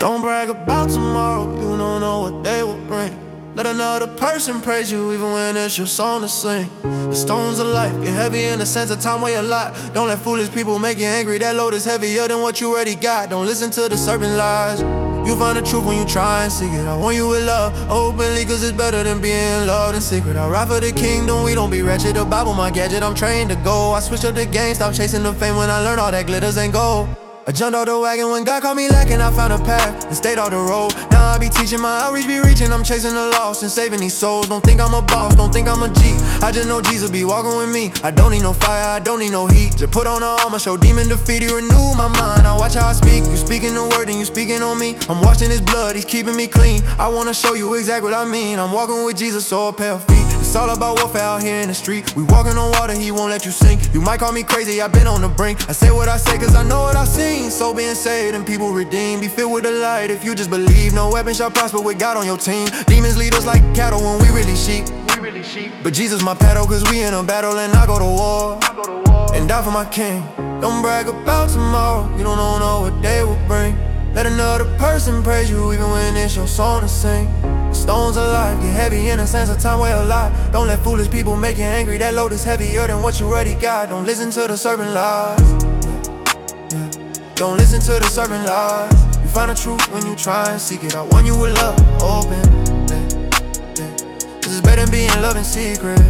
Don't brag about tomorrow, you don't know what they will bring. Let another person praise you even when it's your song to sing. The stones of life get heavy in the sense of time weigh a lot. Don't let foolish people make you angry, that load is heavier than what you already got. Don't listen to the serpent lies. You find the truth when you try and seek it. I want you with love, openly, cause it's better than being loved in secret. I ride for the kingdom, we don't be wretched. The Bible my gadget, I'm trained to go. I switch up the game, stop chasing the fame when I learn all that glitters ain't gold. I jumped off the wagon when God called me lacking. I found a path and stayed off the road. Now I be teaching, my outreach be reaching. I'm chasing the lost and saving these souls. Don't think I'm a boss, don't think I'm a G. I just know Jesus be walking with me. I don't need no fire, I don't need no heat. Just put on the armor, show demon defeat. He renew my mind, I watch how I speak. You speaking the word and you speaking on me. I'm washing his blood, he's keeping me clean. I wanna show you exactly what I mean. I'm walking with Jesus, so a pair of feet. It's all about warfare out here in the street. We walking on water, he won't let you sink. You might call me crazy, I've been on the brink. I say what I say cause I know what I've seen. So being saved and people redeemed, be filled with the light if you just believe. No weapon shall prosper with God on your team. Demons lead us like cattle when we really sheep. But Jesus my paddle cause we in a battle and I go to war and die for my king. Don't brag about tomorrow, you don't know what day will bring. Let another person praise you even when it's your song to sing. Stones of life get heavy in a sense of time weigh a lot. Don't let foolish people make you angry, that load is heavier than what you already got. Don't listen to the serpent lies. Don't listen to the serpent lies. You find the truth when you try and seek it. I want you with love, open. This is better than being loved in secret.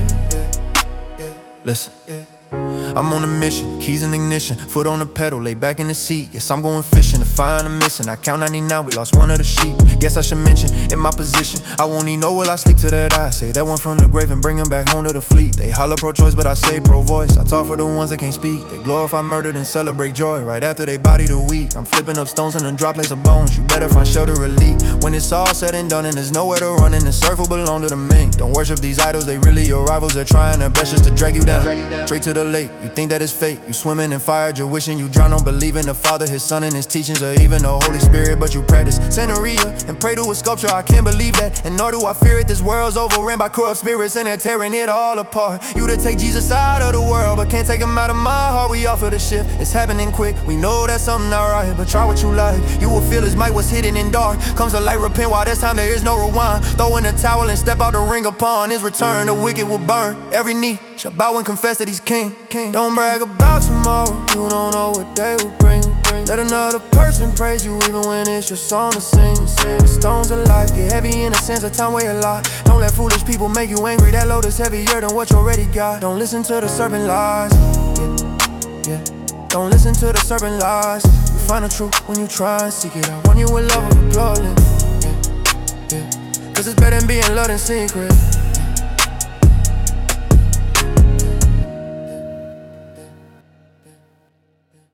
Listen, I'm on a mission, keys in ignition, foot on the pedal, lay back in the seat. Yes, I'm going fishing to find a missing. I count 99, we lost one of the sheep. Guess I should mention, in my position, I won't even know will I sleep to that I say that one from the grave and bring him back home to the fleet. They holler pro-choice, but I say pro-voice. I talk for the ones that can't speak. They glorify murder and celebrate joy right after they body the weak. I'm flipping up stones in a dry place of bones. You better find shelter or leak. When it's all said and done and there's nowhere to run and the circle belong to the mink. Don't worship these idols, they really your rivals. They're trying their best just to drag you down. Straight to the lake, you think that it's fate. You swimming in fire, you're wishing you drown. Don't believe in the Father, His Son, and His teachings, or even the Holy Spirit, but you practice Santeria and pray to a sculpture. I can't believe that, and nor do I fear it. This world's overrun by corrupt spirits, and they're tearing it all apart. You to take Jesus out of the world, but can't take Him out of my heart. We offer the shift, it's happening quick. We know that something not right, but try what you like. You will feel His might was hidden in dark. Comes the light, repent while there's time, there is no rewind. Throw in the towel and step out the ring. Upon His return, the wicked will burn. Every knee shall bow and confess that He's King. Don't brag about tomorrow, you don't know what day will bring. Let another person praise you even when it's your song to sing. The stones of life get heavy in a sense of time weigh a lot. Don't let foolish people make you angry, that load is heavier than what you already got. Don't listen to the serpent lies. Don't listen to the serpent lies. You find the truth when you try and seek it. I want you with love of a bloodline. Cause it's better than being loved in secret.